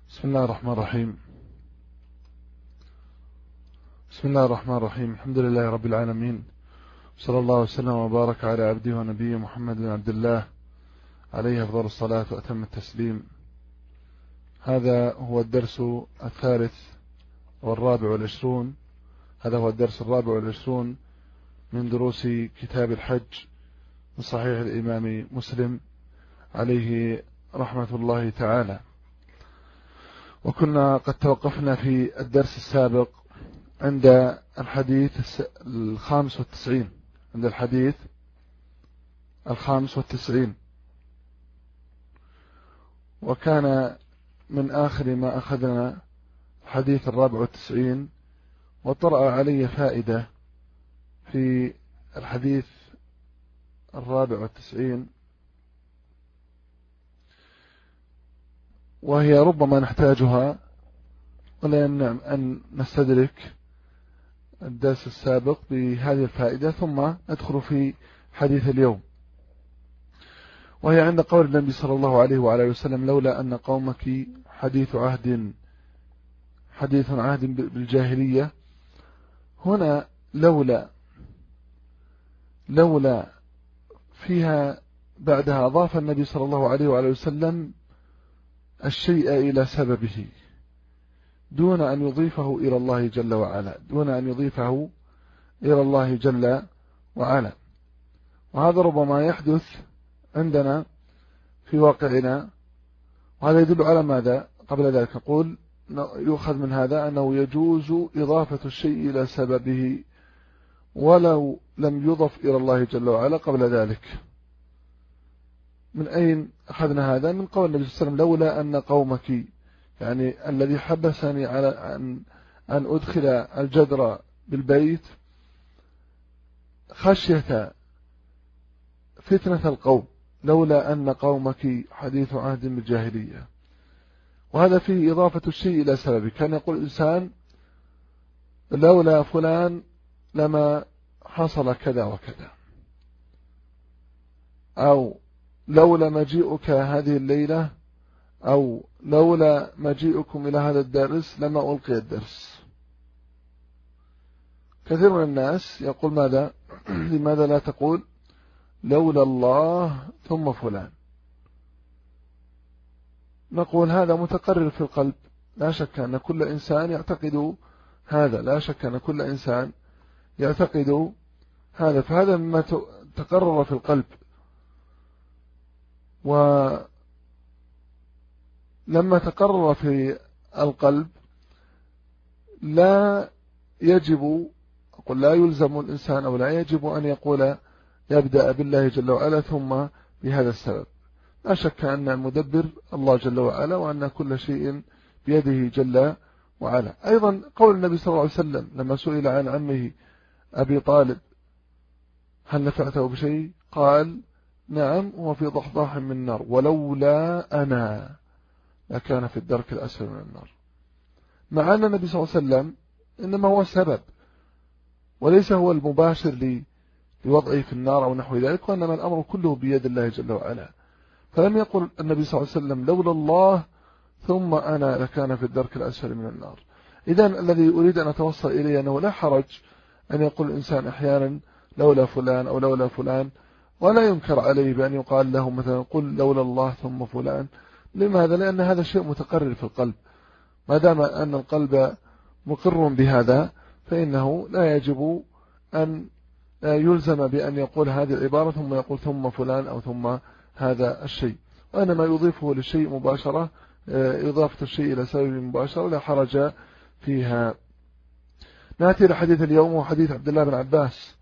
بسم الله الرحمن الرحيم. بسم الله الرحمن الرحيم. الحمد لله رب العالمين، صلى الله وسلم وبارك على عبده ونبيه محمد بن عبد الله عليه أفضل الصلاة وأتم التسليم. هذا هو الدرس الثالث والرابع والعشرون. هذا هو الدرس الرابع والعشرون من دروس كتاب الحج من صحيح الإمام مسلم عليه رحمة الله تعالى. وكنا قد توقفنا في الدرس السابق عند الحديث الخامس والتسعين، عند الحديث الخامس والتسعين، وكان من آخر ما أخذنا الحديث الرابع والتسعين، وطرأ علي فائدة في الحديث الرابع والتسعين، وهي ربما نحتاجها ولا يمنع أن نستدرك الدرس السابق بهذه الفائدة ثم ندخل في حديث اليوم. وهي عند قول النبي صلى الله عليه وعلى وسلم: لولا أن قومك حديث عهد بالجاهلية. هنا لولا فيها بعدها أضاف النبي صلى الله عليه وعلى وسلم الشيء إلى سببه دون أن يضيفه إلى الله جل وعلا، وهذا ربما يحدث عندنا في واقعنا. وهذا يدل على ماذا؟ قبل ذلك نقول يؤخذ من هذا أنه يجوز إضافة الشيء إلى سببه ولو لم يضف إلى الله جل وعلا قبل ذلك. من أين أخذنا هذا؟ من قول النبي صلى الله عليه وسلم: لولا أن قومك، يعني الذي حبسني على أن أدخل الجدر بالبيت خشية فتنة القوم، لولا أن قومك حديث عهد بالجاهلية. وهذا فيه إضافة الشيء إلى سببه. كان يقول الإنسان: لولا فلان لما حصل كذا وكذا، أو لولا مجيئك هذه الليلة، أو لولا مجيئكم إلى هذا الدرس لما ألقي الدرس. كثير من الناس يقول ماذا؟ لماذا لا تقول لولا الله ثم فلان؟ نقول هذا متقرر في القلب، لا شك أن كل إنسان يعتقد هذا، فهذا مما تقرر في القلب. ولما تقرر في القلب لا يلزم الإنسان أو لا يجب أن يقول يبدأ بالله جل وعلا ثم بهذا السبب. لا شك أن المدبر الله جل وعلا، وأن كل شيء بيده جل وعلا. أيضا قول النبي صلى الله عليه وسلم لما سئل عن عمه أبي طالب: هل نفعته بشيء؟ قال: نعم، هو في ضحضاح من النار، ولولا أنا لكان في الدرك الأسفل من النار. مع أن النبي صلى الله عليه وسلم إنما هو سبب وليس هو المباشر لوضعه في النار أو نحو ذلك، وإنما الأمر كله بيد الله جل وعلا. فلم يقل النبي صلى الله عليه وسلم: لولا الله ثم أنا لكان في الدرك الأسفل من النار. إذن الذي أريد أن أتوصل إليه أنه لا حرج أن يقول الإنسان أحيانا لولا فلان أو لولا فلان، ولا ينكر عليه بأن يقال له مثلا قل لولا الله ثم فلان. لماذا؟ لأن هذا شيء متقرر في القلب. ما دام أن القلب مقر بهذا فإنه لا يجب أن يلزم بأن يقول هذه العبارة ثم يقول ثم فلان أو ثم هذا الشيء، وإنما يضيفه للشيء مباشرة، إضافة الشيء إلى سبب مباشرة لا حرج فيها. نأتي لحديث اليوم، وحديث عبد الله بن عباس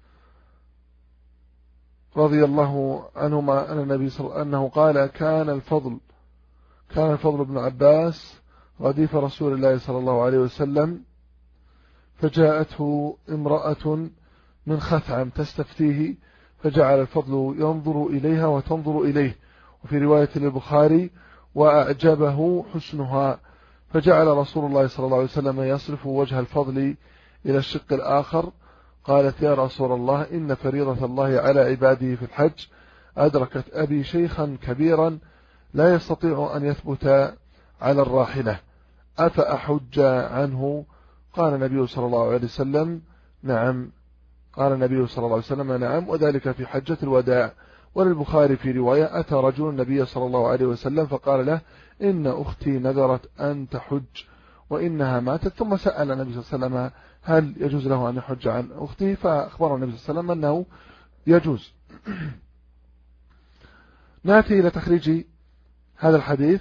رضي الله عنهما أن النبي صلى الله عليه وسلم أنه قال: كان الفضل بن عباس رديف رسول الله صلى الله عليه وسلم، فجاءته امرأة من خثعم تستفتيه، فجعل الفضل ينظر إليها وتنظر إليه، وفي رواية للبخاري: وأعجبه حسنها، فجعل رسول الله صلى الله عليه وسلم يصرف وجه الفضل إلى الشق الآخر. قالت: يا رسول الله، إن فريضة الله على عباده في الحج أدركت أبي شيخا كبيرا لا يستطيع أن يثبت على الراحلة، أفأحج عنه؟ قال النبي صلى الله عليه وسلم نعم. قال النبي صلى الله عليه وسلم نعم، وذلك في حجة الوداع. وللبخاري في رواية أتى رجل النبي صلى الله عليه وسلم فقال له إن أختي نذرت أن تحج وإنها ماتت، ثم سأل النبي صلى الله عليه وسلم هل يجوز له أن يحج عن أخته، فأخبر النبي صلى الله عليه وسلم أنه يجوز. نأتي إلى تخريج هذا الحديث.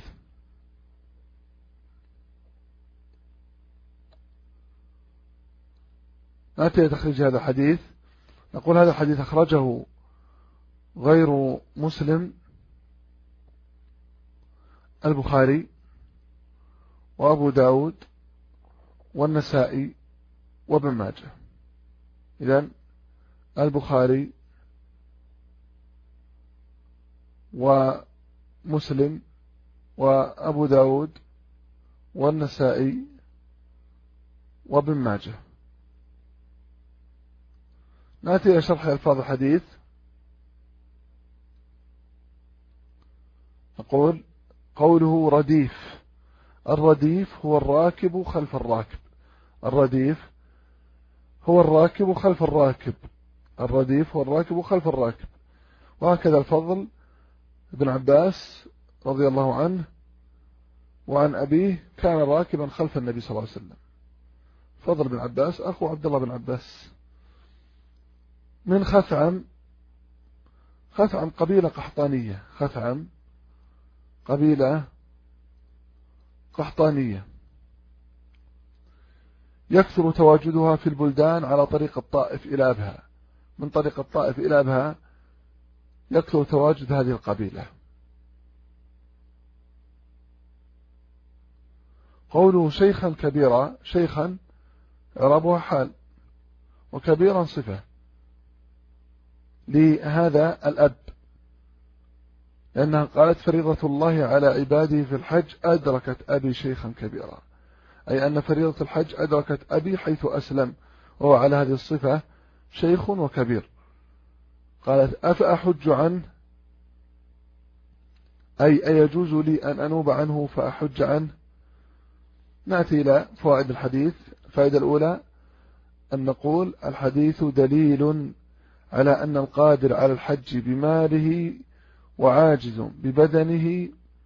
نأتي إلى تخريج هذا الحديث. نقول هذا الحديث أخرجه غير مسلم البخاري وأبو داود والنسائي وابن ماجه. إذن البخاري ومسلم وأبو داود والنسائي وابن ماجه. نأتي إلى شرح ألفاظ الحديث. نقول قوله رديف. الرديف هو الراكب خلف الراكب. الرديف هو الراكب خلف الراكب. الرديف هو الراكب خلف الراكب. وهكذا الفضل بن عباس رضي الله عنه وعن أبيه كان راكبا خلف النبي صلى الله عليه وسلم. فضل بن عباس أخو عبد الله بن عباس من خثعم. خثعم قبيلة قحطانية. خثعم قبيلة قحطانية يكثر تواجدها في البلدان على طريق الطائف إلى أبها. من طريق الطائف إلى أبها يكثر تواجد هذه القبيلة. قوله شيخا كبيرا. شيخا إعرابها حال، وكبيرا صفة لهذا الأب، لأنها قالت فريضة الله على عباده في الحج أدركت أبي شيخا كبيرا، أي أن فريضة الحج أدركت أبي حيث أسلم، وهو على هذه الصفة شيخ وكبير. قالت أفأحج عنه، أي أيجوز لي أن أنوب عنه فأحج عنه. نأتي إلى فوائد الحديث. الفائدة الأولى أن نقول الحديث دليل على أن القادر على الحج بماله وعاجز ببدنه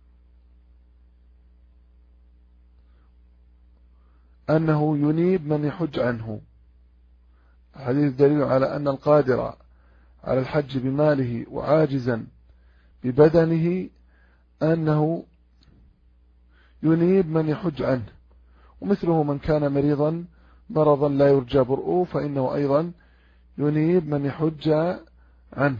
أنه ينيب من يحج عنه. الحديث دليل على أن القادر على الحج بماله وعاجزا ببدنه أنه ينيب من يحج عنه، ومثله من كان مريضا مرضا لا يرجى برؤه فإنه أيضا ينيب من يحج عنه.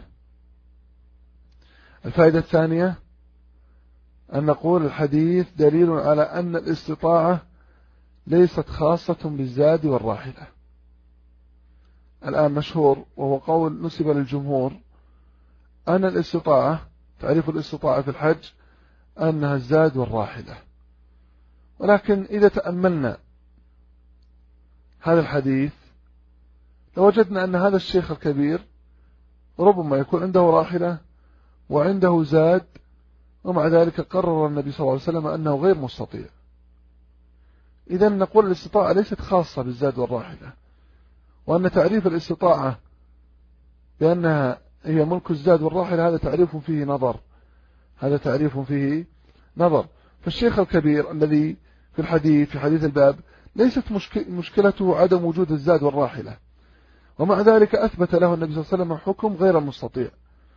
الفائدة الثانية أن نقول الحديث دليل على أن الاستطاعة ليست خاصة بالزاد والراحلة. الآن مشهور وهو قول نسب للجمهور أن الاستطاعة، تعريف الاستطاعة في الحج أنها الزاد والراحلة، ولكن إذا تأملنا هذا الحديث لوجدنا أن هذا الشيخ الكبير ربما يكون عنده راحلة وعنده زاد، ومع ذلك قرر النبي صلى الله عليه وسلم أنه غير مستطيع. إذن نقول الاستطاعة ليست خاصة بالزاد والراحلة، وأن تعريف الاستطاعة بأنها هي ملك الزاد والراحلة هذا تعريف فيه نظر. هذا تعريف فيه نظر. فالشيخ الكبير الذي في الحديث في حديث الباب ليست مشكلته عدم وجود الزاد والراحلة، ومع ذلك أثبت له النبي صلى الله عليه وسلم حكم غير المستطيع.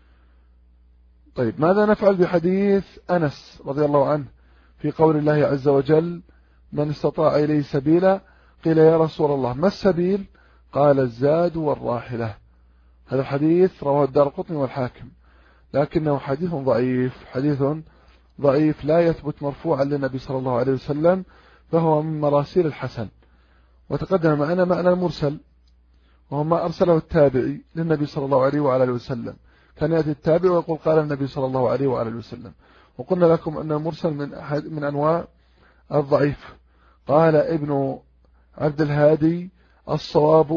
طيب ماذا نفعل بحديث أنس رضي الله عنه في قول الله عز وجل من استطاع إليه سبيلا؟ قيل يا رسول الله ما السبيل؟ قال الزاد والراحلة. هذا الحديث رواه الدارقطني والحاكم، لكنه حديث ضعيف. حديث ضعيف لا يثبت مرفوعا للنبي صلى الله عليه وسلم، فهو من مراسيل الحسن. وتقدم معنا معنى المرسل، وهو ما أرسله التابعي للنبي صلى الله عليه وعلى وسلم. كان يأتي التابع ويقول قال النبي صلى الله عليه وعلى وسلم. وقلنا لكم أن المرسل من أنواع الضعيف. قال ابن عبد الهادي الصواب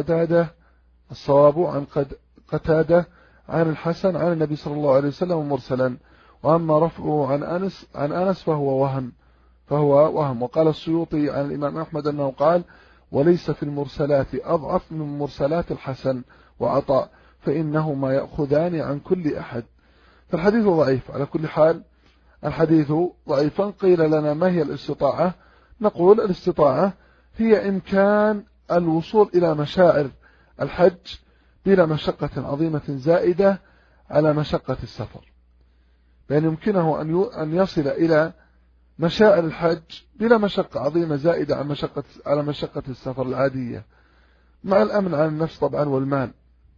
عن قتادة عن الحسن عن النبي صلى الله عليه وسلم مرسلا، وأما رفعه عن أنس فهو فهو وهم. وقال السيوطي عن الإمام أحمد أنه قال: وليس في المرسلات أضعف من مرسلات الحسن وعطاء، فإنهما يأخذان عن كل أحد. فالحديث ضعيف على كل حال، الحديث ضعيفا. قيل لنا: ما هي الاستطاعة؟ نقول: الاستطاعة هي إمكان الوصول إلى مشاعر الحج بلا مشقة عظيمة زائدة على مشقة السفر، بأن يمكنه أن يصل إلى مشاعر الحج بلا مشقة عظيمة زائدة على مشقة السفر العادية، مع الأمن عن النفس طبعا والمال.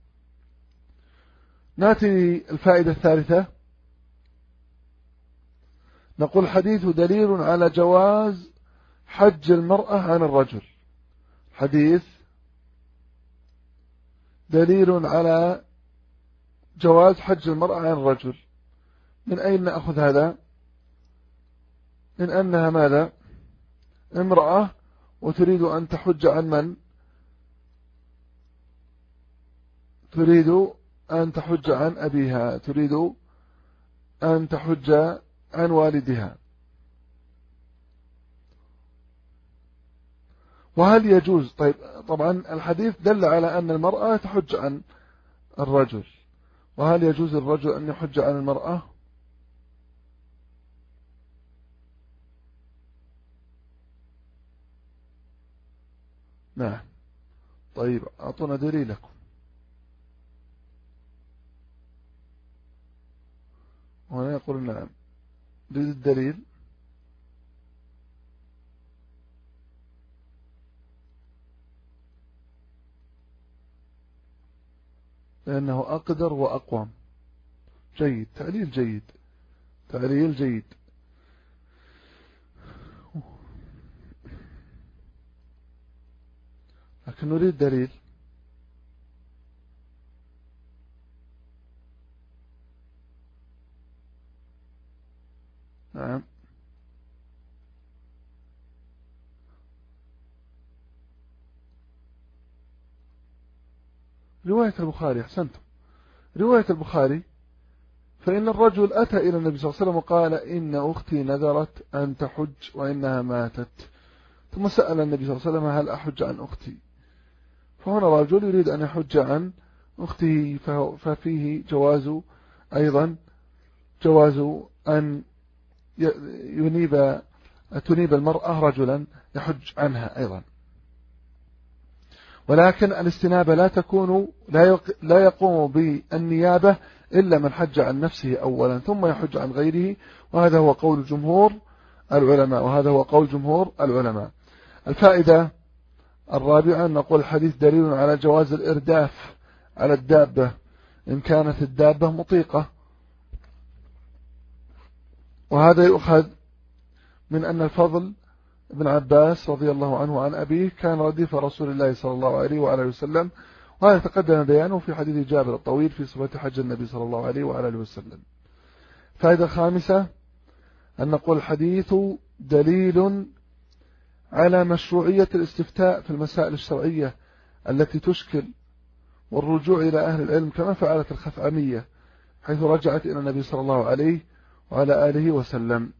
نأتي الفائدة الثالثة، نقول: حديث دليل على جواز حج المرأة عن الرجل. حديث دليل على جواز حج المرأة عن الرجل. من أين نأخذ هذا؟ من أنها ماذا؟ امرأة وتريد أن تحج عن من؟ تريد أن تحج عن أبيها، تريد أن تحج عن والدها. وهل يجوز؟ طبعا الحديث دل على أن المرأة تحج عن الرجل، وهل يجوز الرجل أن يحج عن المرأة؟ نعم. طيب أعطونا دليلكم. وهنا يقول نعم. نريد الدليل. لأنه أقدر وأقوم. جيد، تعليل جيد، تعليل جيد. لكن نريد دليل. نعم. رواية البخاري، أحسنتم، رواية البخاري. فإن الرجل أتى إلى النبي صلى الله عليه وسلم وقال: إن أختي نذرت أن تحج وإنها ماتت. ثم سأل النبي صلى الله عليه وسلم: هل أحج عن أختي؟ فهنا رجل يريد أن يحج عن أخته، ففيه جواز أيضا، جواز أن تنيب المرأة رجلا يحج عنها أيضا. ولكن الاستنابة لا يقوم بالنيابة إلا من حج عن نفسه أولا ثم يحج عن غيره، وهذا هو قول جمهور العلماء. الفائدة الرابعة، نقول: الحديث دليل على جواز الإرداف على الدابة إن كانت الدابة مطيقة. وهذا يؤخذ من أن الفضل ابن عباس رضي الله عنه عن أبيه كان رديف رسول الله صلى الله عليه وآله وسلم، وهذا تقدم بيانه في حديث جابر الطويل في صفة حج النبي صلى الله عليه وآله وسلم. فائدة خامسة، أن نقول: الحديث دليل على مشروعية الاستفتاء في المسائل الشرعية التي تشكل، والرجوع إلى أهل العلم كما فعلت الخثعمية حيث رجعت إلى النبي صلى الله عليه وعلى آله وسلم.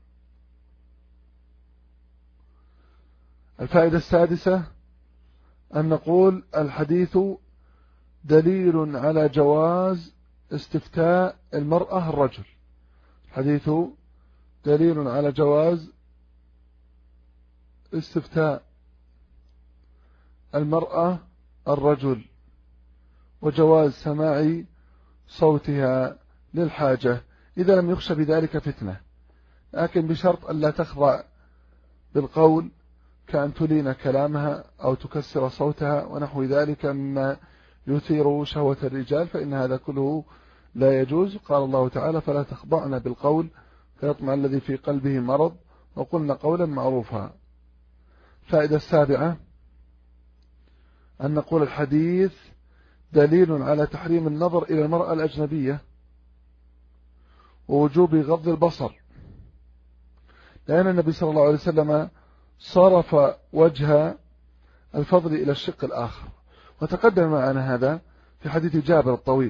الفائدة السادسة، أن نقول: الحديث دليل على جواز استفتاء المرأة الرجل. الحديث دليل على جواز استفتاء المرأة الرجل، وجواز سماع صوتها للحاجة إذا لم يخشى بذلك فتنة، لكن بشرط أن لا تخضع بالقول كأن تلين كلامها أو تكسر صوتها ونحو ذلك مما يثير شهوة الرجال، فإن هذا كله لا يجوز. قال الله تعالى: فلا تخضعن بالقول فيطمع الذي في قلبه مرض وقلنا قولا معروفا. فائدة السابعة، أن نقول: الحديث دليل على تحريم النظر إلى المرأة الأجنبية ووجوب غض البصر، لأن النبي صلى الله عليه وسلم صرف وجه الفضل إلى الشق الآخر، وتقدم معنا هذا في حديث جابر الطويل.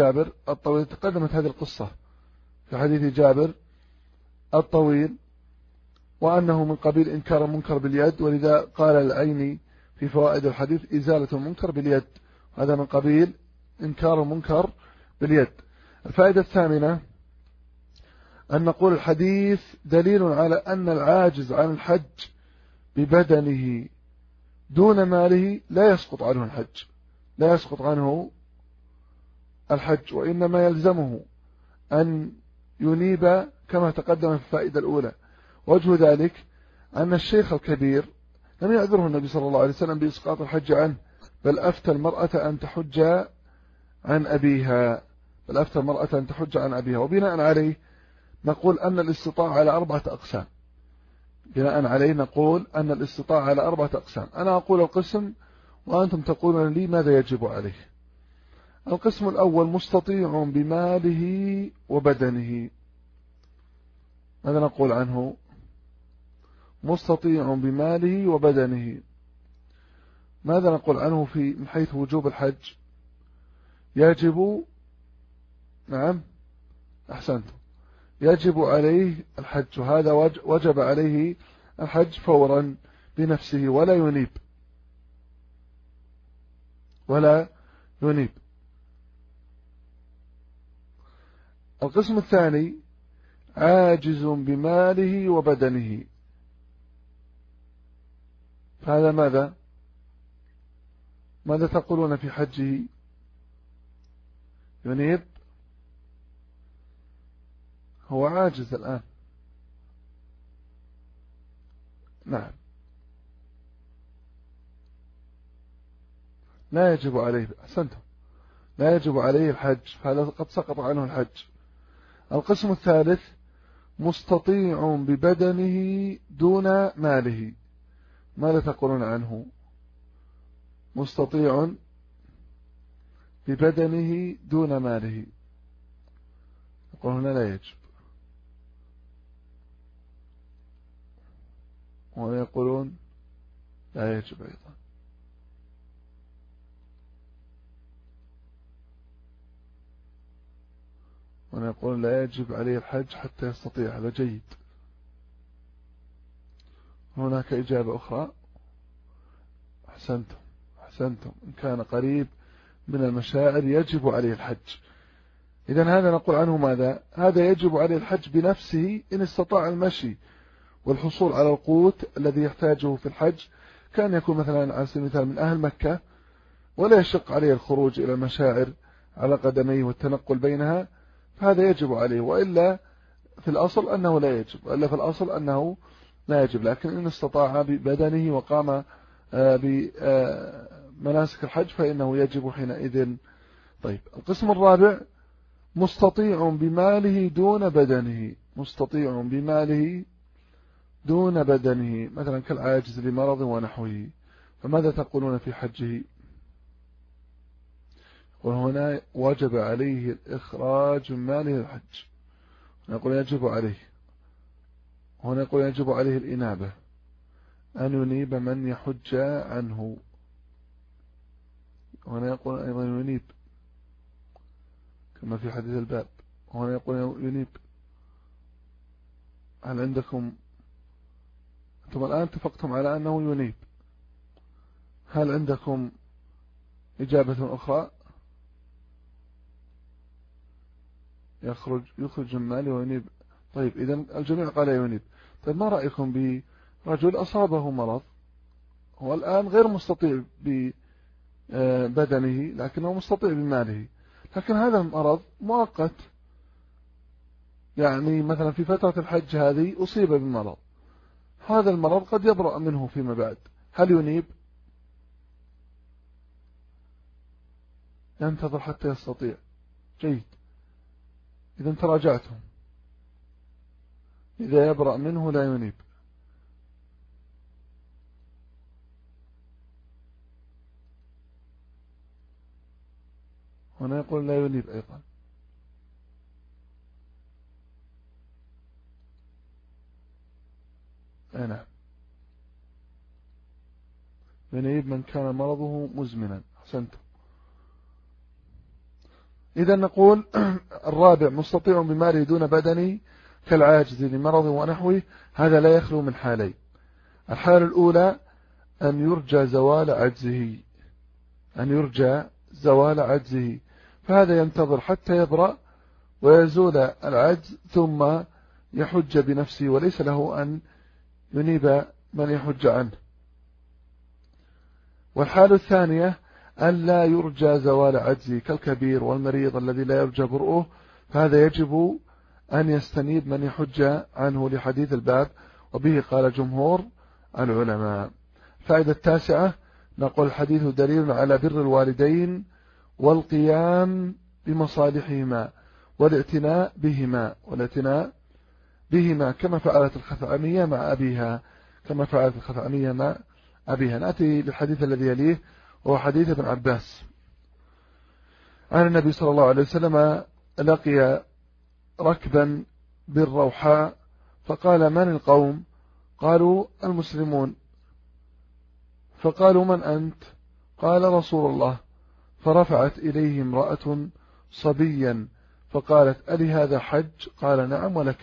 تقدمت هذه القصة في حديث جابر الطويل، وأنه من قبيل إنكار المنكر باليد، ولذا قال العيني في فوائد الحديث إزالة المنكر باليد، هذا من قبيل إنكار المنكر باليد. الفائدة الثامنة أن نقول الحديث دليل على أن العاجز عن الحج ببدنه دون ماله لا يسقط عنه الحج، لا يسقط عنه الحج، وإنما يلزمه أن ينيب كما تقدم في الفائدة الأولى. وجه ذلك أن الشيخ الكبير لم يعذره النبي صلى الله عليه وسلم بإسقاط الحج عنه، بل أفتى المرأة أن تحج عن أبيها، وبناء عليه نقول أن الاستطاعة على 4 أقسام. أنا أقول القسم وأنتم تقولون لي ماذا يجب عليه. القسم الأول مستطيع بماله وبدنه. ماذا نقول عنه؟ مستطيع بماله وبدنه. ماذا نقول عنه من حيث وجوب الحج؟ يجب، نعم أحسنت، يجب عليه الحج، هذا وجب عليه الحج فورا بنفسه ولا ينيب. القسم الثاني عاجز بماله وبدنه، فهذا ماذا تقولون في حجه؟ ينيب؟ هو عاجز الآن، نعم، لا يجب عليه، أحسنتم، لا يجب عليه الحج، فهذا قد سقط عنه الحج. القسم الثالث مستطيع ببدنه دون ماله. ماذا تقولون عنه؟ مستطيع ببدنه دون ماله، يقول هنا لا يجب، ويقولون لا يجب أيضا. ونقول لا يجب عليه الحج حتى يستطيع، هذا جيد. هناك إجابة أخرى، أحسنتم، إن كان قريب من المشاعر يجب عليه الحج. إذن هذا نقول عنه ماذا؟ هذا يجب عليه الحج بنفسه إن استطاع المشي والحصول على القوت الذي يحتاجه في الحج، كان يكون مثلا على سبيل المثال من أهل مكة ولا يشق عليه الخروج إلى المشاعر على قدميه والتنقل بينها، فهذا يجب عليه. وإلا في الأصل أنه لا يجب، لكن إن استطاع ببدنه وقام بمناسك الحج فإنه يجب حينئذ. طيب، القسم الرابع مستطيع بماله دون بدنه، مثلا كالعاجز لمرض ونحوه، فماذا تقولون في حجه؟ وهنا وجب عليه الإخراج من ماله الحج، نقول يجب عليه، هنا يقول يجب عليه الإنابة، أن ينيب من يحج عنه. هنا يقول أيضا ينيب كما في حديث الباب، هنا يقول ينيب. هل عندكم أنتم الآن اتفقتم على أنه ينيب، هل عندكم إجابة أخرى؟ يخرج من ماله وينيب. طيب، إذن الجميع قال ينيب. طيب، ما رأيكم برجل أصابه مرض، هو الآن غير مستطيع ببدنه لكنه مستطيع بماله، لكن هذا المرض مؤقت، يعني مثلا في فترة الحج هذه أصيب بالمرض، هذا المرض قد يبرأ منه فيما بعد، هل ينيب؟ ينتظر حتى يستطيع. جيد، إذا تراجعتم، إذا يبرأ منه لا ينيب. هنا يقول لا ينيب أيضا. نعم، ينيب من كان مرضه مزمنا، أحسنتم. إذا نقول الرابع مستطيع بماله دون بدنه، كالعاجز لمرض ونحوه، هذا لا يخلو من حالين. الحالة الأولى أن يرجى زوال عجزه، فهذا ينتظر حتى يبرأ ويزول العجز ثم يحج بنفسه، وليس له أن ينيب من يحج عنه. والحالة الثانية أن لا يرجى زوال عجزه كالكبير والمريض الذي لا يرجى برؤه، فهذا يجب أن يستنيب من يحج عنه لحديث الباب، وبه قال جمهور العلماء. فائدة التاسعة، نقول الحديث دليل على بر الوالدين والقيام بمصالحهما والاعتناء بهما كما فعلت الخثعمية مع أبيها. نأتي للحديث الذي يليه، وهو حديث ابن عباس عن النبي صلى الله عليه وسلم: لقي ركبا بالروحاء فقال: من القوم؟ قالوا: المسلمون. فقالوا: من أنت؟ قال: رسول الله. فرفعت إليه امرأة صبيا فقالت: ألي هذا حج؟ قال: نعم ولك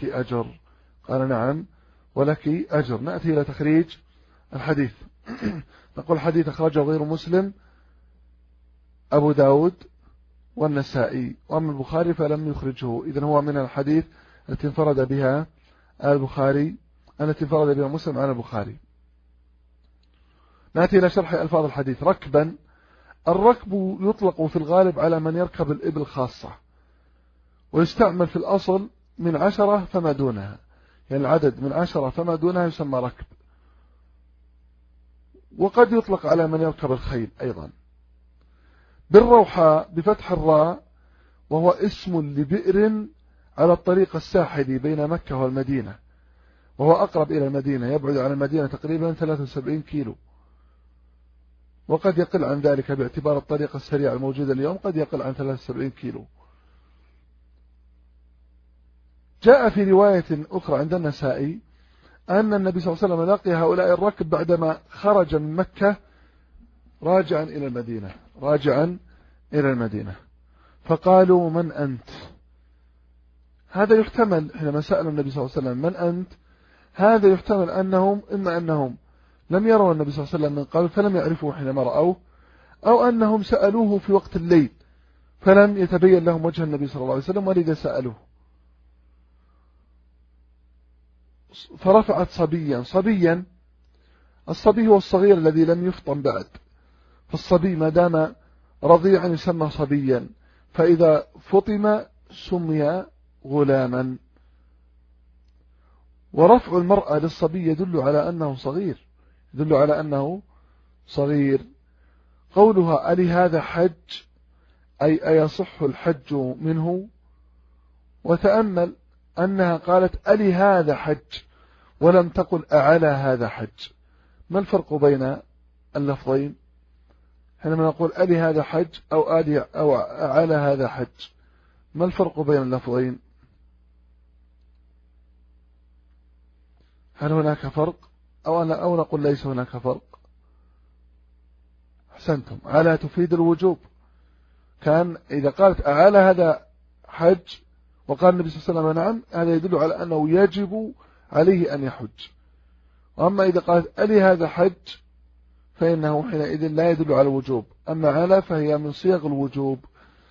أجر. نأتي إلى تخريج الحديث. نقول الحديث أخرجه غير مسلم أبو داود والنسائي، وأما البخاري فلم يخرجه. إذن هو من الحديث التي انفرد بها مسلم عن البخاري. نأتي إلى شرح ألفاظ الحديث. ركبا، الركب يطلق في الغالب على من يركب الإبل خاصة، ويستعمل في الأصل من 10 فما دونها، يعني العدد من 10 فما دونها يسمى ركب. وقد يطلق على من يركب الخيل أيضا. بالروحاء بفتح الراء، وهو اسم لبئر على الطريق الساحلي بين مكة والمدينة، وهو أقرب إلى المدينة، يبعد عن المدينة تقريبا 73 كيلو، وقد يقل عن ذلك باعتبار الطريق السريع الموجود اليوم، قد يقل عن 73 كيلو. جاء في رواية أخرى عند النسائي أن النبي صلى الله عليه وسلم لقي هؤلاء الركب بعدما خرج من مكة راجعا إلى المدينة، فقالوا: من أنت؟ هذا يحتمل حينما سأل النبي صلى الله عليه وسلم: من أنت؟ هذا يحتمل أنهم إما أنهم لم يروا النبي صلى الله عليه وسلم من قبل فلم يعرفوه حينما رأوه، أو أنهم سألوه في وقت الليل فلم يتبين لهم وجه النبي صلى الله عليه وسلم ولذا سألوه. فرفعت صبيا. الصبي هو الصغير الذي لم يفطم بعد، فالصبي ما دام رضيعا يسمى صبيا، فإذا فطم سمي غلاما. ورفع المرأة للصبي يدل على أنه صغير. قولها: ألي هذا حج؟ أي أيصح الحج منه؟ وتأمل أنها قالت: ألي هذا حج، ولم تقل: أعلى هذا حج. ما الفرق بين اللفظين؟ حينما نقول ألي هذا حج أو أعلى هذا حج، ما الفرق بين اللفظين؟ هل هناك فرق أو نقول ليس هناك فرق؟ أحسنتم، على تفيد الوجوب. كان إذا قالت أعلى هذا حج وقال النبي صلى الله عليه وسلم نعم، هذا يدل على أنه يجب عليه أن يحج. وأما إذا قالت ألي هذا حج فإنه حينئذ لا يدل على الوجوب، أما على فهي من صيغ الوجوب.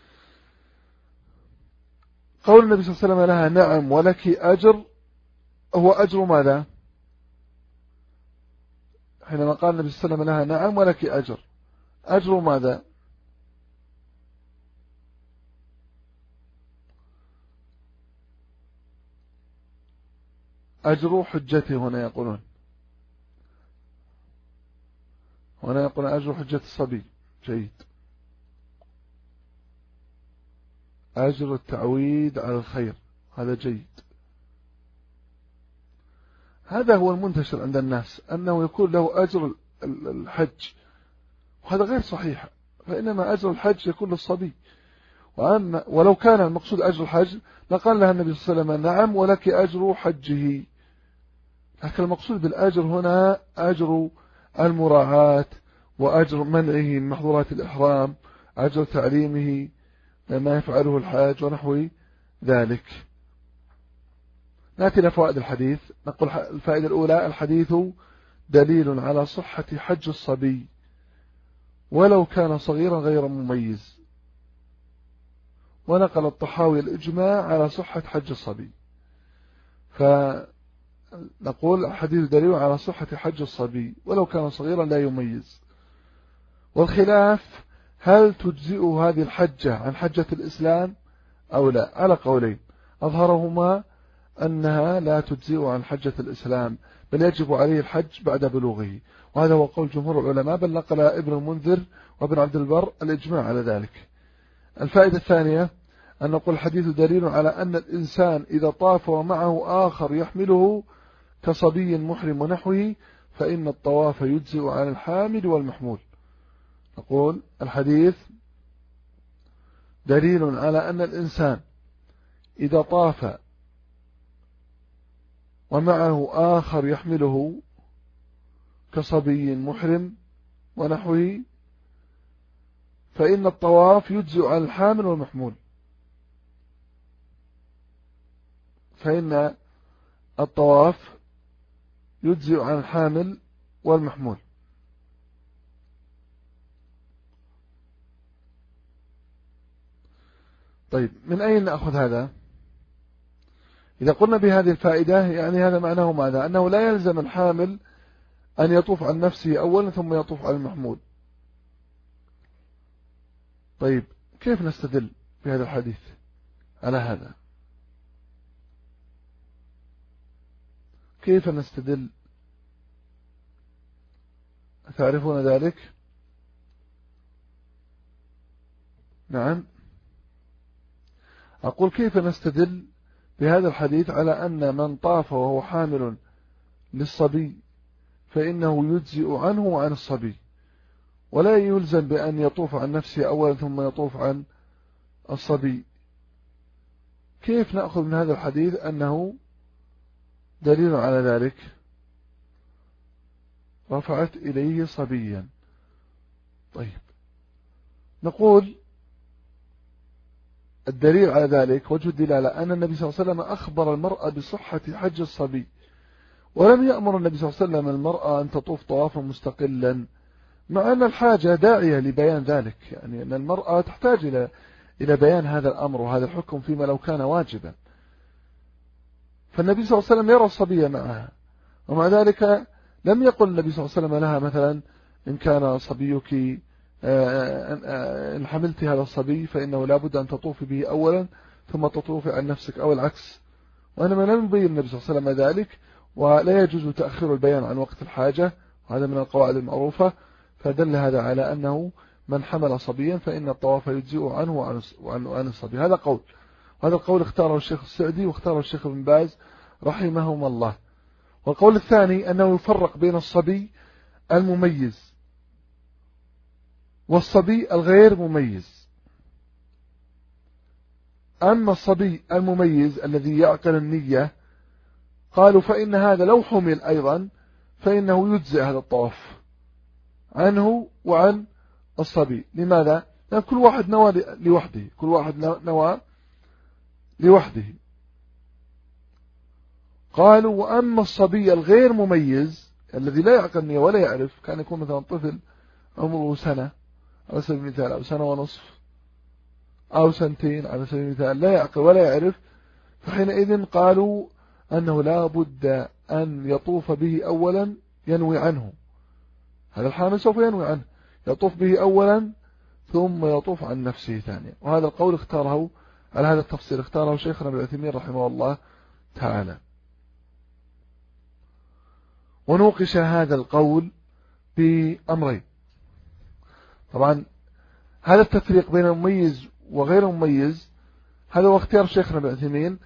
قول النبي صلى الله عليه وسلم لها: نعم ولك أجر، هو أجر ماذا؟ حينما قال النبي صلى الله عليه وسلم لها: نعم ولك أجر ماذا؟ أجر حجته. هنا يقولون أجر حجة الصبي. جيد. أجر التعويد على الخير، هذا جيد. هذا هو المنتشر عند الناس، أنه يكون له أجر الحج، وهذا غير صحيح، فإنما أجر الحج يكون للصبي. ولو كان المقصود أجر الحج لقال لها النبي صلى الله عليه وسلم: نعم ولك أجر حجه. لكن المقصود بالأجر هنا أجر المراعاة، وأجر منعه من محظورات الإحرام، أجر تعليمه ما يفعله الحاج ونحو ذلك. نأتي إلى فوائد الحديث. نقول الفائدة الأولى: الحديث دليل على صحة حج الصبي ولو كان صغيرا غير مميز. ونقل الطحاوي الإجماع على صحة حج الصبي. فنقول الحديث دليل على صحة حج الصبي ولو كان صغيرا لا يميز. والخلاف: هل تجزئ هذه الحجة عن حجة الإسلام أو لا؟ على قولين، أظهرهما أنها لا تجزئ عن حجة الإسلام، بل يجب عليه الحج بعد بلوغه، وهذا هو قول جمهور العلماء، بل نقل ابن المنذر وابن عبد البر الإجماع على ذلك. الفائدة الثانية: أن نقول الحديث دليل على أن الإنسان إذا طاف ومعه آخر يحمله كصبي محرم ونحوه فإن الطواف يجزئ عن الحامل والمحمول. نقول الحديث دليل على أن الإنسان إذا طاف ومعه آخر يحمله كصبي محرم ونحوه فإن الطواف يجزئ عن الحامل والمحمول. فإن الطواف يجزئ عن الحامل والمحمول. طيب، من أين نأخذ هذا؟ إذا قلنا بهذه الفائدة يعني هذا معناه ماذا؟ أنه لا يلزم الحامل أن يطوف عن نفسه أولا ثم يطوف على المحمول. طيب، كيف نستدل بهذا الحديث على هذا؟ كيف نستدل؟ تعرفون ذلك؟ نعم، أقول كيف نستدل بهذا الحديث على أن من طاف وهو حامل للصبي فإنه يجزئ عنه وعن الصبي، ولا يلزم بأن يطوف عن نفسه أولا ثم يطوف عن الصبي؟ كيف نأخذ من هذا الحديث أنه دليل على ذلك؟ رفعت إليه صبيا. طيب، نقول الدليل على ذلك وجه الدلالة أن النبي صلى الله عليه وسلم أخبر المرأة بصحة حج الصبي، ولم يأمر النبي صلى الله عليه وسلم المرأة أن تطوف طوافا مستقلا، مع أن الحاجة داعية لبيان ذلك، يعني أن المرأة تحتاج إلى بيان هذا الأمر وهذا الحكم فيما لو كان واجبا. فالنبي صلى الله عليه وسلم يرى الصبي معها، ومع ذلك لم يقل النبي صلى الله عليه وسلم لها مثلا إن كان صبيك إن حملت هذا الصبي فإنه لا بد أن تطوفي به أولا ثم تطوفي عن نفسك أو العكس، وإنما لم يبين النبي صلى الله عليه وسلم ذلك، ولا يجوز تأخير البيان عن وقت الحاجة، وهذا من القواعد المعروفة. فدل هذا على أنه من حمل صبيا فإن الطواف يجزئ عنه وعن الصبي. هذا قول، وهذا القول اختاره الشيخ السعدي واختاره الشيخ ابن باز رحمهما الله. والقول الثاني أنه يفرق بين الصبي المميز والصبي الغير مميز. أما الصبي المميز الذي يعقل النية قالوا فإن هذا لو حمل أيضا فإنه يجزئ هذا الطواف عنه وعن الصبي. لماذا؟ لأن كل واحد نوى لوحده، كل واحد نوى لوحده. قالوا وأما الصبي الغير مميز الذي لا يعقل النية ولا يعرف، كان يكون مثلا طفل عمره سنة على سبيل المثال أو سنة ونصف أو سنتين على سبيل المثال، لا يعقل ولا يعرف، فحينئذ قالوا أنه لا بد أن يطوف به أولا ينوي عنه. هذا الحامل سوف ينوي عنه، يطوف به أولا ثم يطوف عن نفسه ثانيا. وهذا القول اختاره على هذا التفسير اختاره شيخنا ابن عثيمين رحمه الله تعالى. ونوقش هذا القول بأمرين. طبعا هذا التفريق بين المميز وغير المميز هذا هو اختيار شيخنا ابن عثيمين،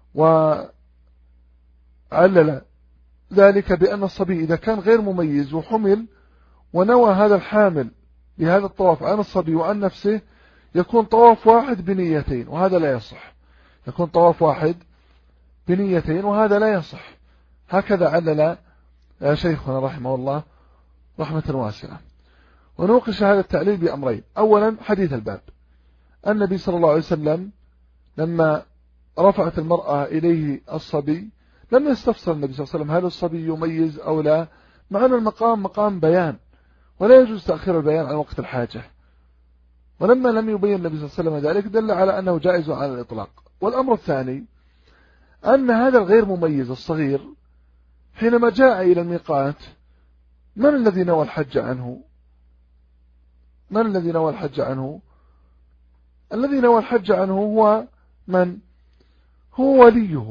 وعلل ذلك بأن الصبي إذا كان غير مميز وحمل ونوى هذا الحامل بهذا الطواف عن الصبي وعن نفسه يكون طواف واحد بنيتين، وهذا لا يصح. يكون طواف واحد بنيتين وهذا لا يصح. هكذا علل شيخنا رحمه الله رحمة واسعة. ونوقش هذا التعليل بأمرين. أولا حديث الباب، النبي صلى الله عليه وسلم لما رفعت المرأة إليه الصبي لم يستفسر النبي صلى الله عليه وسلم هل الصبي يميز أو لا، مع أن المقام مقام بيان ولا يجوز تأخير البيان عن وقت الحاجة. ولما لم يبين النبي صلى الله عليه وسلم ذلك دل على أنه جائز على الإطلاق. والأمر الثاني أن هذا الغير مميز الصغير حينما جاء إلى الميقات من الذي نوى الحج عنه؟ من الذي نوى الحج عنه؟ الذي نوى الحج عنه هو من؟ هو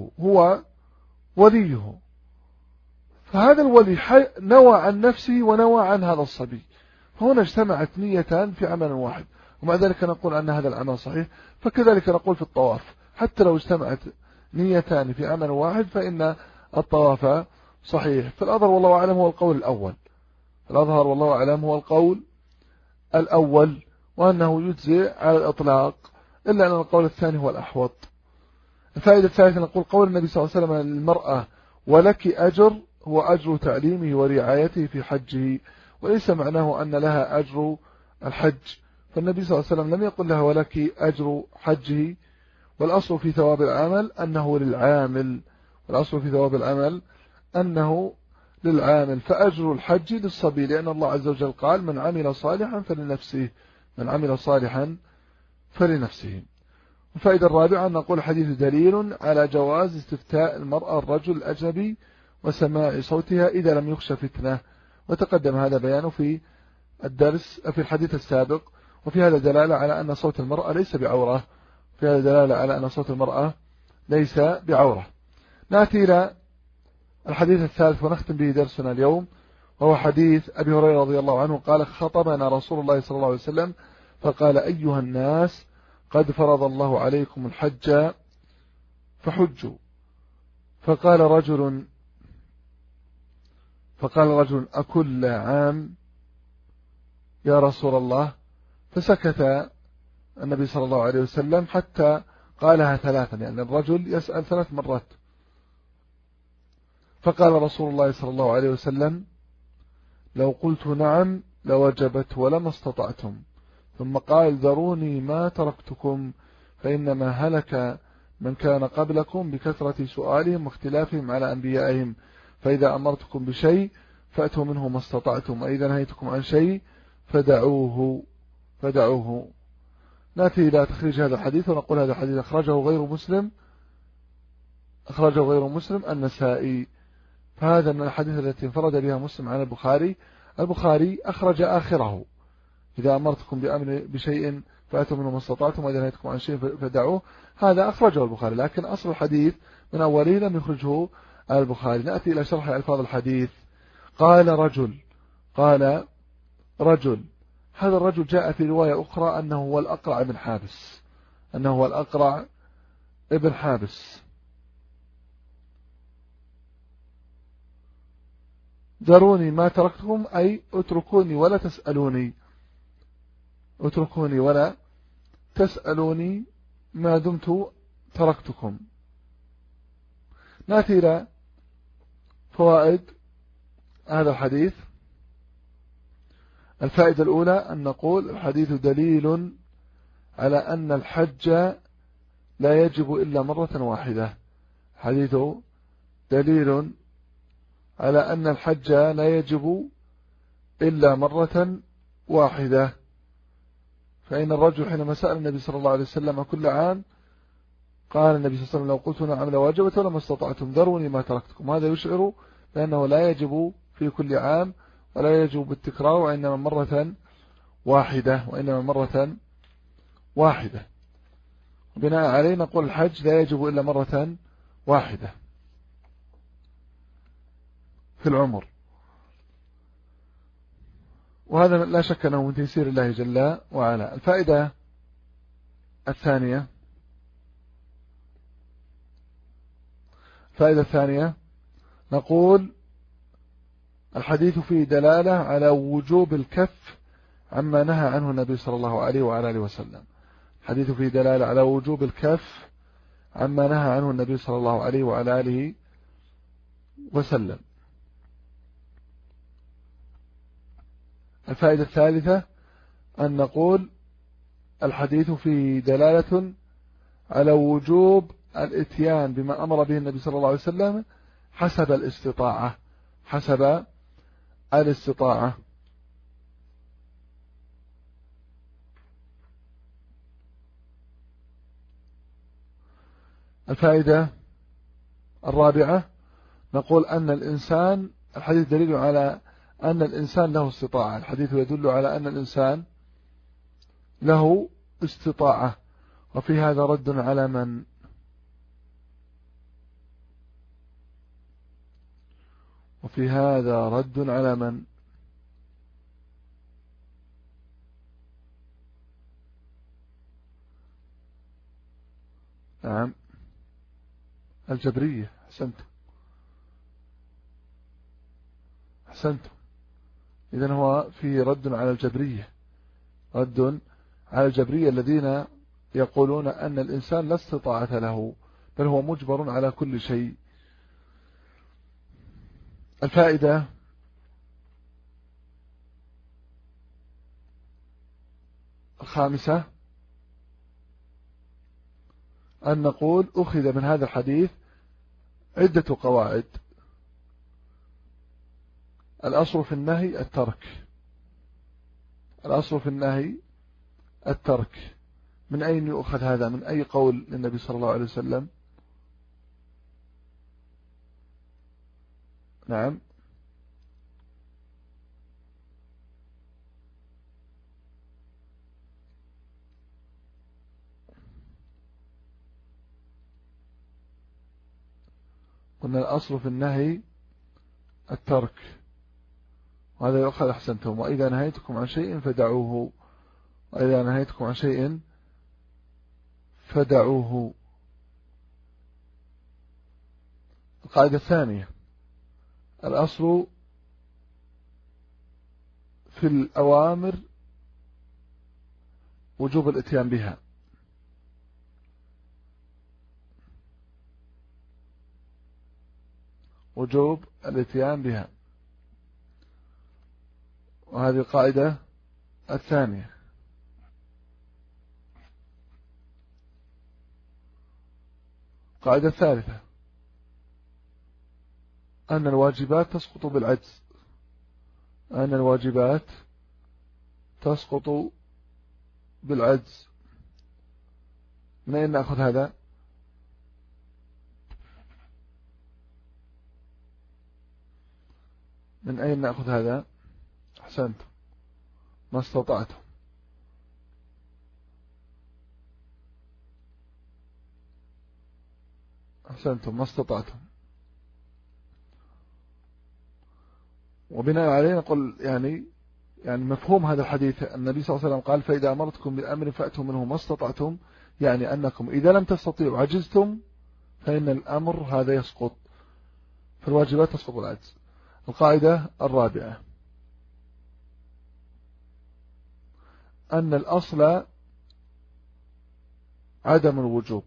وليه. فهذا الولي نوى عن نفسه ونوى عن هذا الصبي، فهنا اجتمعت نيتان في عمل واحد، ومع ذلك نقول أن هذا العمل صحيح. فكذلك نقول في الطواف، حتى لو اجتمعت نيتان في عمل واحد فإن الطواف صحيح. فالأظهر والله أعلم هو القول الأول، الأظهر والله أعلم هو القول الأول، وأنه يجزئ على الإطلاق، إلا أن القول الثاني هو الأحوط. الفائدة الثالثة نقول قول النبي صلى الله عليه وسلم للمرأة ولك أجر هو أجر تعليمه ورعايته في حجه، وليس معناه أن لها أجر الحج. فالنبي صلى الله عليه وسلم لم يقل لها ولك أجر حجه، والأصل في ثواب العمل أنه للعامل، والأصل في ثواب العمل أنه للعامل، فأجر الحج للصبي، لأن الله عز وجل قال من عمل صالحا فلنفسه، من عمل صالحا فلنفسه. الفائدة الرابعة أن نقول الحديث دليل على جواز استفتاء المرأة الرجل الأجنبي وسماع صوتها إذا لم يخشى فتنة، وتقدم هذا بيانه في الدرس في الحديث السابق. وفي هذا دلالة على أن صوت المرأة ليس بعورة، في هذا دلالة على أن صوت المرأة ليس بعورة. نأتي إلى الحديث الثالث ونختم به درسنا اليوم، وهو حديث أبي هريرة رضي الله عنه قال خطبنا رسول الله صلى الله عليه وسلم فقال أيها الناس قد فرض الله عليكم الحج فحجوا. فقال رجل أكل عام يا رسول الله؟ فسكت النبي صلى الله عليه وسلم حتى قالها ثلاثا، يعني الرجل يسأل 3 مرات. فقال رسول الله صلى الله عليه وسلم لو قلت نعم لوجبت ولما استطعتم. ثم قال ذروني ما تركتكم فإنما هلك من كان قبلكم بكثرة سؤالهم واختلافهم على أنبيائهم، فإذا أمرتكم بشيء فأتوا منه ما استطعتم، وإذا نهيتكم عن شيء فدعوه. نأتي إلى تخريج هذا الحديث ونقول هذا الحديث أخرجه غير مسلم النسائي. فهذا من الحديث التي انفرد بها مسلم عن البخاري أخرج آخره إذا أمرتكم بشيء فأتوا منه ما استطعتم وإذا نهيتكم عن شيء فدعوه، هذا أخرجه البخاري، لكن أصل الحديث من أوله لم يخرجه البخاري. نأتي إلى شرح ألفاظ الحديث. قال رجل، هذا الرجل جاء في رواية أخرى أنه هو الأقرع ابن حابس. ذروني ما تركتكم أي اتركوني ولا تسألوني ما دمت تركتكم. نأتي إلى فوائد هذا الحديث. الفائدة الأولى أن نقول الحديث دليل على أن الحج لا يجب إلا مرة واحدة. حديث دليل على أن الحج لا يجب إلا مرة واحدة. فإن الرجل حينما سأل النبي صلى الله عليه وسلم كل عام قال النبي صلى الله عليه وسلم لو قلت نعم لوجبت ولما استطعتم ذروني ما تركتكم. هذا يشعر بأنه لا يجب في كل عام ولا يجب بالتكرار، وإنما مرة واحدة. وبناء عليه نقول الحج لا يجب إلا مرة واحدة في العمر، وهذا لا شك أنه من تيسير الله جل وعلا. الفائدة الثانية نقول الحديث فيه دلالة على وجوب الكف عما نهى عنه النبي صلى الله عليه وعلى آله وسلم. الحديث فيه دلالة على وجوب الكف عما نهى عنه النبي صلى الله عليه وعلى آله وسلم. الفائدة الثالثة أن نقول الحديث فيه دلالة على وجوب الاتيان بما أمر به النبي صلى الله عليه وسلم حسب الاستطاعة، حسب الاستطاعة. الفائدة الرابعة، نقول أن الإنسان، الحديث دليل على أن الإنسان له استطاعة، الحديث يدل على أن الإنسان له استطاعة. وفي هذا رد على من؟ وفي هذا رد على من؟ نعم، الجبرية. أحسنت. إذن هو فيه رد على الجبرية، رد على الجبرية الذين يقولون أن الإنسان لا استطاعة له، بل هو مجبر على كل شيء. الفائدة الخامسة، أن نقول أخذ من هذا الحديث عدة قواعد. الأصل في النهي الترك، الأصل في النهي الترك. من أين يؤخذ هذا؟ من أي قول للنبي صلى الله عليه وسلم؟ نعم، قلنا الأصل في النهي الترك، وهذا يؤخذ. أحسنتم. وإذا نهيتكم عن شيء فدعوه، وإذا نهيتكم عن شيء فدعوه. القاعدة الثانية، الأصل في الأوامر وجوب الاتيان بها. وجوب الاتيان بها، وهذه القاعدة الثانية. القاعدة الثالثة، أن الواجبات تسقط بالعجز، أن الواجبات تسقط بالعجز. من أين نأخذ هذا؟ من أين نأخذ هذا؟ أحسنت، ما استطعتم. أحسنتم، ما استطعتم. وبناء عليه نقول يعني مفهوم هذا الحديث، النبي صلى الله عليه وسلم قال: فإذا أمرتكم بالأمر فأتوا منه ما استطعتم، يعني أنكم إذا لم تستطيعوا عجزتم، فإن الأمر هذا يسقط، فالواجبات تسقط بالعجز. القاعدة الرابعة، أن الأصل عدم الوجوب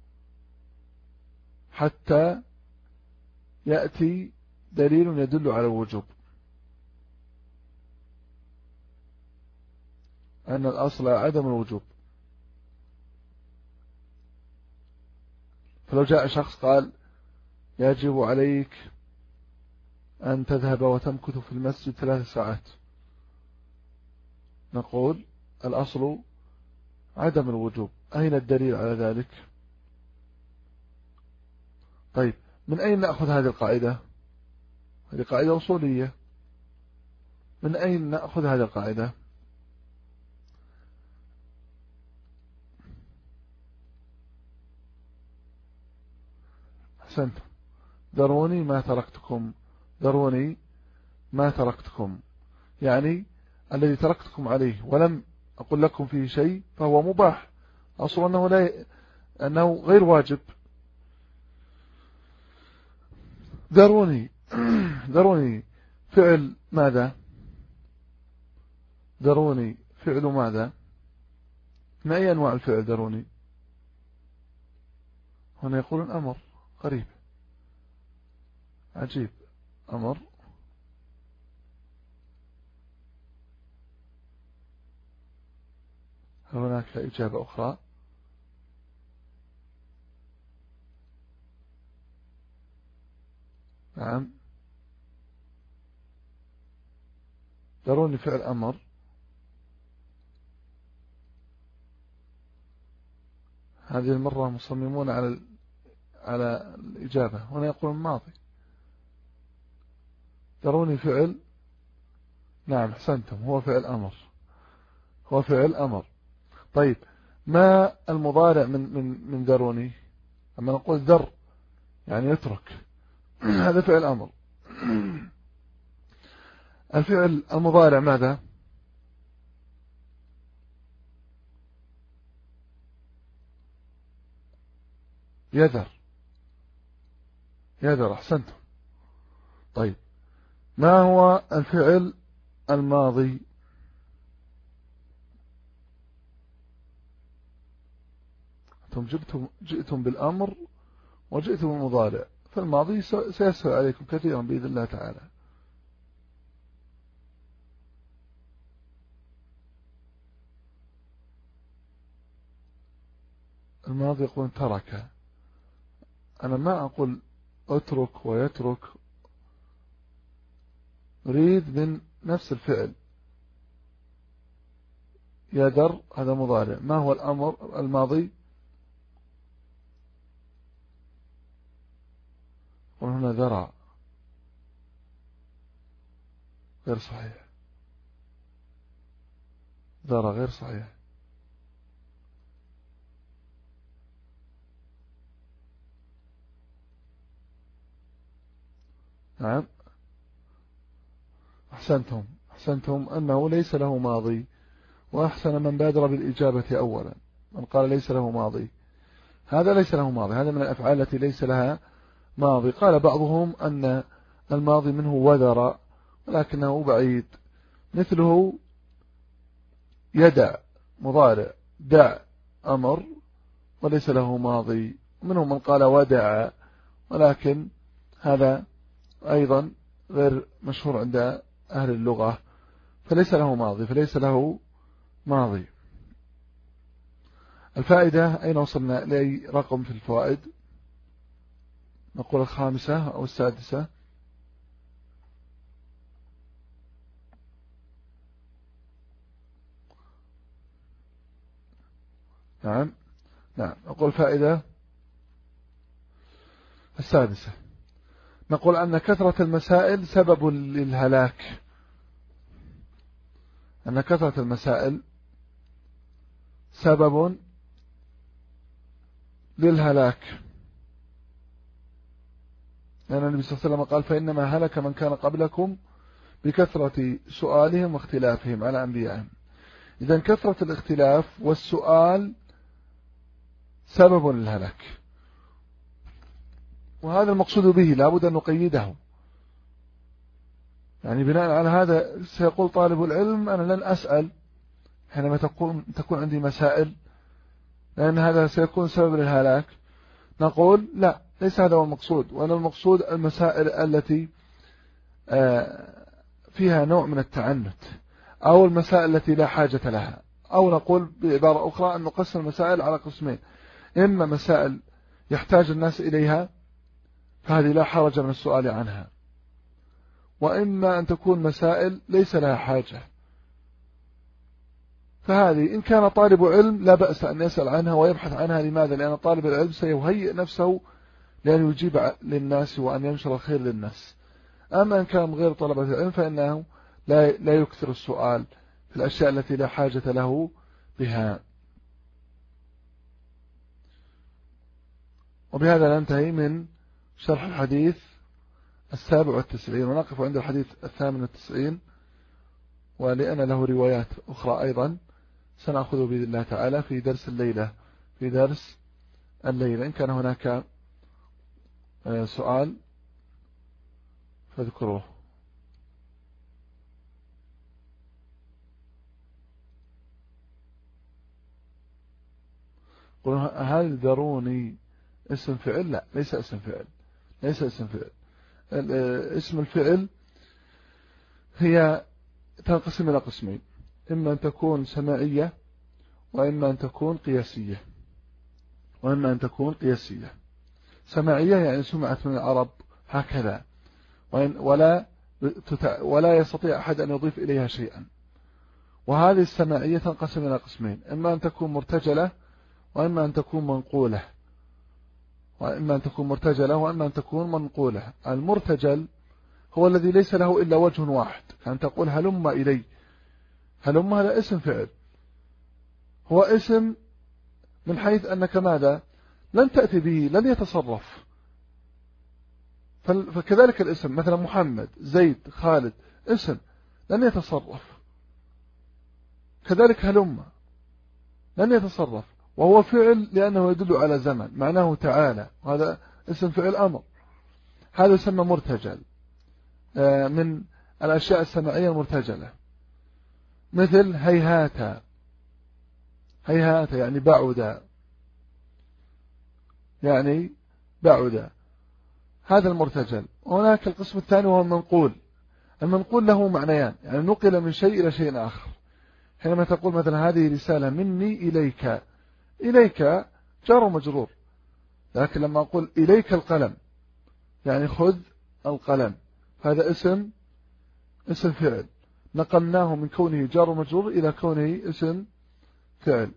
حتى يأتي دليل يدل على الوجوب. أن الأصل عدم الوجوب. فلو جاء شخص قال: يجب عليك أن تذهب وتمكث في المسجد 3 ساعات، نقول الأصل عدم الوجوب. أين الدليل على ذلك؟ طيب، من أين نأخذ هذه القاعدة؟ هذه قاعدة أصولية. من أين نأخذ هذه القاعدة؟ أحسنت. ذروني ما تركتكم، ذروني ما تركتكم، يعني الذي تركتكم عليه ولم أقول لكم فيه شيء فهو مباح، أصل أنه غير واجب. ذروني ذروني فعل ماذا؟ ذروني فعل ماذا؟ ما أي أنواع الفعل ذروني؟ هنا يقولون أمر، قريب، عجيب، أمر. هل هناك إجابة أخرى؟ نعم. ذروني فعل أمر. هذه المرة مصممون على الإجابة. هنا يقول الماضي. ذروني فعل. نعم أحسنتم، هو فعل أمر، هو فعل أمر. طيب ما المضارع من ذروني؟ أما نقول ذر يعني يترك، هذا فعل أمر. الفعل المضارع ماذا؟ يذر. يذر أحسنتم. طيب ما هو الفعل الماضي؟ أنتم جئتم بالأمر وجئتم بالمضارع، فالماضي سيسهل عليكم كثيرا بإذن الله تعالى. الماضي يقول ترك. أنا ما أقول اترك ويترك، أريد من نفس الفعل. يذر هذا مضارع. ما هو الأمر الماضي؟ وهنا ذرع، غير صحيح. ذرع غير صحيح. نعم أحسنتم أنه ليس له ماضي، وأحسن من بادر بالإجابة أولا، من قال ليس له ماضي. هذا ليس له ماضي، هذا من الأفعال التي ليس لها ماضي. قال بعضهم أن الماضي منه وذر، ولكنه بعيد. مثله يدع مضارع، دع أمر وليس له ماضي. منهم من قال ودع، ولكن هذا أيضا غير مشهور عند أهل اللغة، فليس له ماضي. الفائدة أين وصلنا؟ لأي رقم في الفوائد؟ نقول الخامسة أو السادسة؟ نعم نقول فائدة السادسة. نقول أن كثرة المسائل سبب للهلاك. أن كثرة المسائل سبب للهلاك، لأن النبي صلى الله عليه وسلم قال فإنما هلك من كان قبلكم بكثرة سؤالهم واختلافهم على أنبيائهم. إذن كثرة الاختلاف والسؤال سبب للهلاك، وهذا المقصود به لا بد أن نقيده. يعني بناء على هذا سيقول طالب العلم أنا لن أسأل حينما تكون عندي مسائل، لأن هذا سيكون سبب للهلاك. نقول لا، ليس هذا هو المقصود، وأن المقصود المسائل التي فيها نوع من التعنت، أو المسائل التي لا حاجة لها. أو نقول بعبارة أخرى أن نقسم المسائل على قسمين: إما مسائل يحتاج الناس إليها فهذه لا حرج من السؤال عنها، وإما أن تكون مسائل ليس لها حاجة، فهذه إن كان طالب علم لا بأس أن يسأل عنها ويبحث عنها. لماذا؟ لأن طالب العلم سيهيئ نفسه لأن يجيب للناس وأن ينشر الخير للناس. أما إن كان غير طلبة العلم فإنه لا يكثر السؤال في الأشياء التي لا حاجة له بها. وبهذا ننتهي من شرح الحديث 97، ونقف عند الحديث 98، ولأن له روايات أخرى أيضا سنأخذ بإذن الله تعالى في درس الليلة. إن كان هناك سؤال فاذكروه. هل ذروني اسم فعل؟ لا، ليس اسم فعل. اسم الفعل هي تنقسم إلى قسمين: إما أن تكون سماعية، وإما أن تكون قياسية. سماعية يعني سمعت من العرب هكذا، ولا يستطيع أحد أن يضيف إليها شيئا. وهذه السماعية تنقسم إلى قسمين: إما أن تكون مرتجلة وإما أن تكون منقولة. منقولة. المرتجل هو الذي ليس له إلا وجه واحد، كأن تقول هلم إلي. هلم هذا اسم فعل، هو اسم من حيث أنك ماذا؟ لن تأتي به، لن يتصرف. فكذلك الاسم، مثلا محمد، زيد، خالد، اسم لن يتصرف. كذلك هلم لن يتصرف، وهو فعل لأنه يدل على زمن، معناه تعالى، وهذا اسم فعل أمر. هذا يسمى مرتجل، من الأشياء السماعية المرتجلة. مثل هيهات، هيهات يعني بعد، هذا المرتجل. وهناك القسم الثاني وهو المنقول. المنقول له معنيان، يعني نقل من شيء إلى شيء آخر. حينما تقول مثلا هذه رسالة مني إليك، إليك جار ومجرور، لكن لما أقول إليك القلم يعني خذ القلم، هذا اسم فعل، نقلناه من كونه جار ومجرور إلى كونه اسم فعل.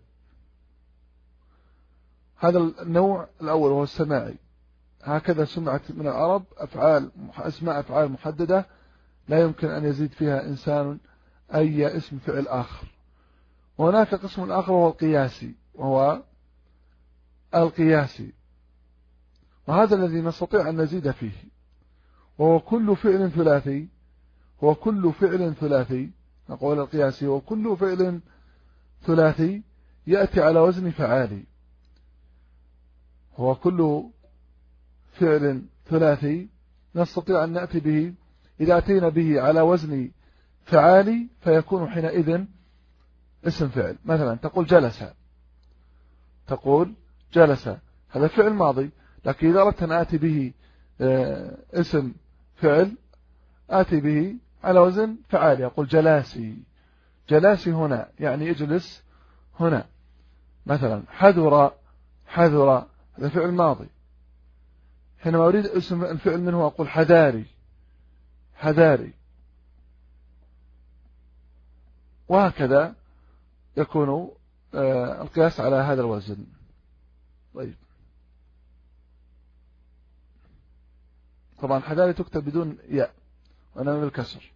هذا النوع الأول وهو السماعي. هكذا سمعت من العرب أسماء أفعال محددة لا يمكن أن يزيد فيها إنسان أي اسم فعل آخر. وهناك قسم آخر وهو القياسي، وهذا الذي نستطيع أن نزيد فيه، وهو كل فعل ثلاثي. نقول القياسي هو كل فعل ثلاثي يأتي على وزن فعالي. هو كل فعل ثلاثي نستطيع أن نأتي به، إذا أتينا به على وزن فعالي فيكون حينئذ اسم فعل. مثلا تقول جلس، هذا فعل ماضي، لكن إذا أردت أن آتي به اسم فعل آتي به على وزن فعالي، أقول جلاسي هنا، يعني اجلس هنا. مثلا حذر، هذا فعل ماضي، حينما أريد اسم الفعل منه أقول حذاري. وهكذا يكون القياس على هذا الوزن. طيب، طبعا حذاري تكتب بدون ياء وأنا بالكسر.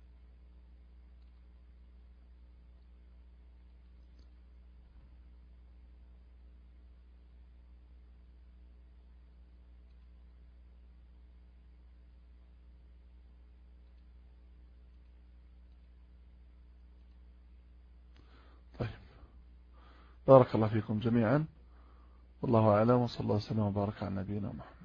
طيب، بارك الله فيكم جميعا، والله أعلم، وصلى الله وسلم وبارك على نبينا محمد.